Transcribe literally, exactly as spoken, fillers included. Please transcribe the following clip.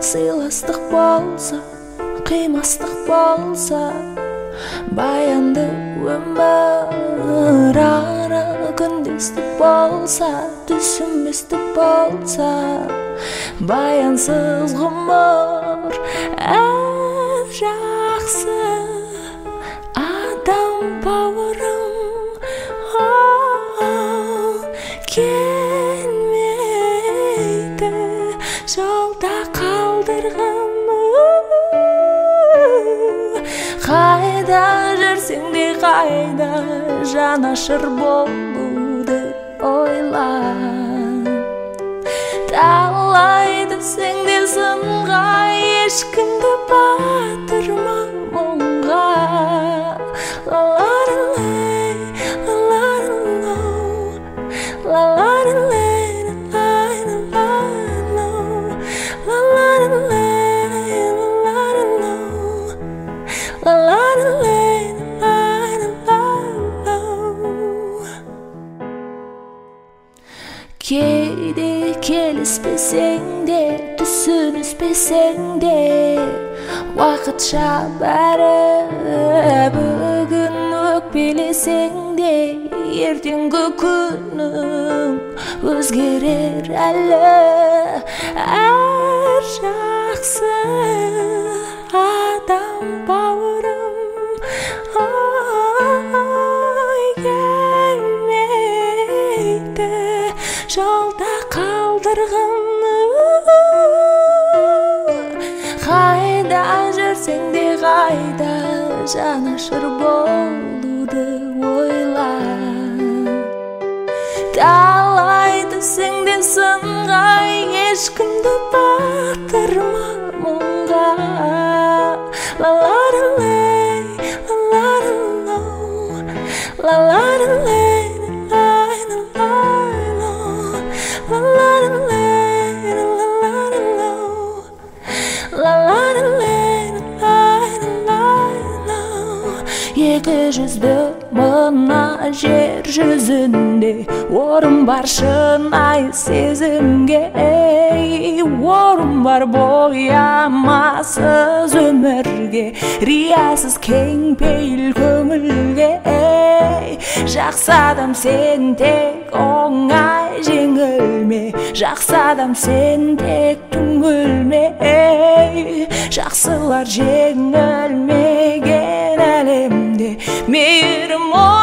сыйластық болса, қимастық болса, баянды өмір ара күндестік болса, түсінбестік болса, баянсыз ғұмыр әр жақсы адам бауырым. Келмейді жолда қалдырғым, қайда жүрсең де қайда жанашыр болуды ойла. Талайды сен де сынға, ешкімді батырма мұңға. Кейде келіспесең де, түсініспесең де, уақытша бәрі. Бүгін өкпелесең де, ертеңгі күнің өзгерер әлі. Әр жақсы адам бауырым, ой, келмейді жолда қалдырғым. Қайда жүрсең де қайда жанашыр болуды ойла. Талайды сен де сынға, ешкімді батырма мұңға. Ла-ла-ла-лай, ла-ла-ла-лоу, ла-ла-ла-лай, ла-ла-ла-лоу, ла-ла-ла-лай, ла-ла-ла-лоу, ла-ла-ла-лай, ла-ла-ла-лоу. Екі жүзді мына жер жүзінде, орын бар шынайы сезімге. Орын бар боямасыз өмірге, риясыз кең пейіл көңілге. Жақсы адам сен тек оңай жеңілме, жақсы адам сен тек түңілме. Жақсылар жеңілмеген әлемде мейірім